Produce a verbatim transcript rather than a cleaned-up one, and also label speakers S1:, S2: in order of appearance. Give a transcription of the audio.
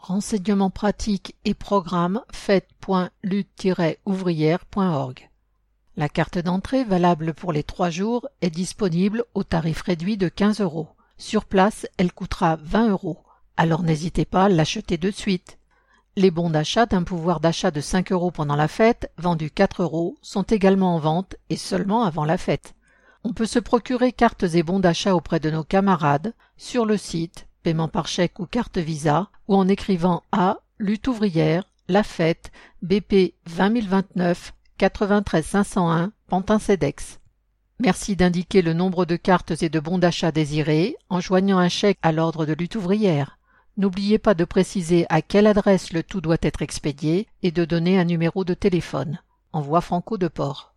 S1: Renseignements pratiques et programmes fête point lutte tiret ouvrière point org. La carte d'entrée valable pour les trois jours est disponible au tarif réduit de quinze euros. Sur place, elle coûtera vingt euros. Alors n'hésitez pas à l'acheter de suite. Les bons d'achat d'un pouvoir d'achat de cinq euros pendant la fête, vendus quatre euros, sont également en vente et seulement avant la fête. On peut se procurer cartes et bons d'achat auprès de nos camarades sur le site, paiement par chèque ou carte Visa, ou en écrivant à Lutte ouvrière, La Fête, B P vingt mille vingt-neuf, quatre-vingt-treize cinq cent un, Pantin-Cedex. Merci d'indiquer le nombre de cartes et de bons d'achat désirés en joignant un chèque à l'ordre de Lutte ouvrière. N'oubliez pas de préciser à quelle adresse le tout doit être expédié et de donner un numéro de téléphone. Envoi Franco de Port.